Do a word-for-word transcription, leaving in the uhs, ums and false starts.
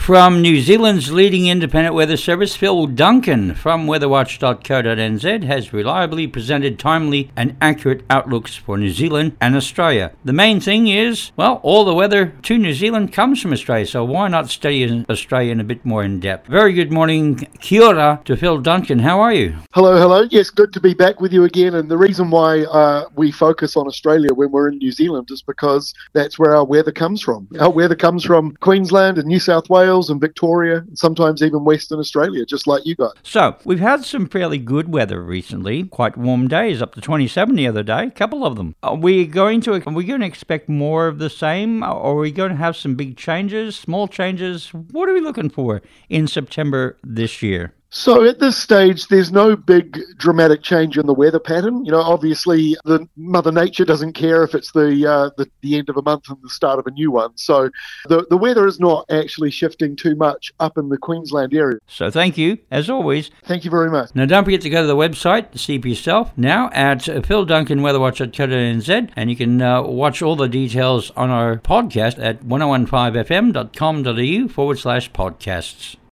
From New Zealand's leading independent weather service, Phil Duncan from weatherwatch dot co dot n z has reliably presented timely and accurate outlooks for New Zealand and Australia. The main thing is, well, all the weather to New Zealand comes from Australia, so why not study Australia in a bit more in depth? Very good morning, kia ora to Phil Duncan. How are you? Hello, hello. Yes, good to be back with you again. And the reason why uh, we focus on Australia when we're in New Zealand is because that's where our weather comes from. Our weather comes from Queensland and New South Wales and Victoria, and sometimes even Western Australia, just like you guys. So, we've had some fairly good weather recently, quite warm days, up to twenty-seven the other day, a couple of them. Are we going to, are we going to expect more of the same, or are we going to have some big changes, small changes? What are we looking for in September this year? So at this stage, there's no big dramatic change in the weather pattern. You know, obviously, the Mother Nature doesn't care if it's the, uh, the the end of a month and the start of a new one. So the the weather is not actually shifting too much up in the Queensland area. So thank you, as always. Thank you very much. Now, don't forget to go to the website to see for yourself now at Phil Duncan weatherwatch dot co dot n z, and you can uh, watch all the details on our podcast at ten fifteen f m dot com dot a u forward slash podcasts.